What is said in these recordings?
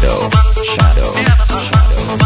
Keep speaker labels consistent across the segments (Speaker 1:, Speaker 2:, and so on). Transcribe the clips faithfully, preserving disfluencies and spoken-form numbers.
Speaker 1: shadow, shadow, shadow.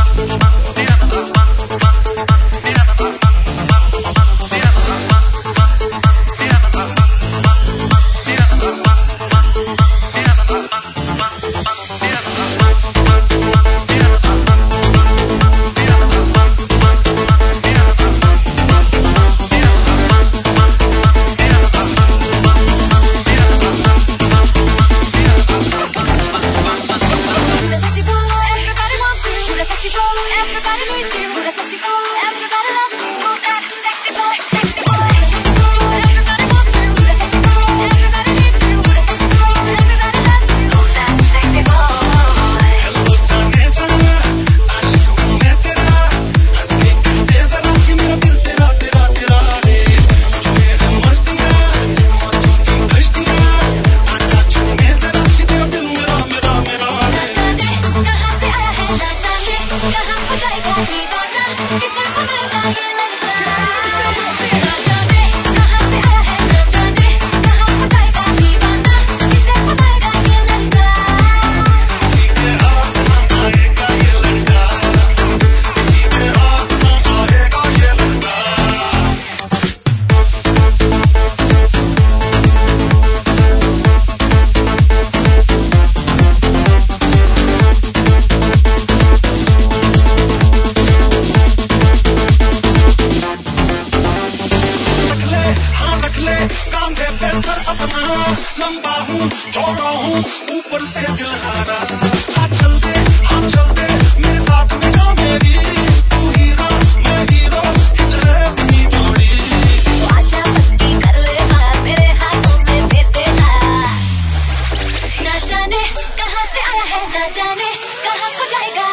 Speaker 2: Everybody needs you, who the sexy boy. Everybody loves you, who that sexy boy, sexy boy. Everybody wants you, who the sexy boy. Everybody needs you, who the sexy boy. Everybody loves you, who that sexy boy.
Speaker 3: Hello जाने जाना, आशिक हूँ मैं तेरा, हंस के कहते जरा कि मेरा दिल तेरा तेरा तेरा रे। मुझे है मस्तियाँ, मौजों की कश्तियाँ, आजा छूने जरा कि तेरा दिल मेरा मेरा मेरा रे।
Speaker 2: ना जाने कहाँ से आया है, ना जाने कहाँ हो जाएगा दीवाना, किसे बनाएगा ये लड़का। ना जाने कहाँ से आया है, ना जाने कहाँ हो जाएगा दीवाना, किसे बनाएगा ये लड़का।
Speaker 3: किसी के हाथ ना आएगा ये लड़का, किसी के हाथ ना आएगा ये लड़का। रख ले, हाँ रख ले, कांधे पे सर अपना, लंबा हूँ, चौड़ा हूँ, ऊपर से दिल हारा। हाँ चल दे, हाँ चल दे, मेरे साथ में ना मेरी, तू हीरो, मैं हीरो, हिट है अपनी जोड़ी।
Speaker 2: तो आजा मस्ती कर ले हाँ, मेरे हाथों में दे देना। ना जाने कहाँ से आया है, ना जाने कहाँ को जाएगा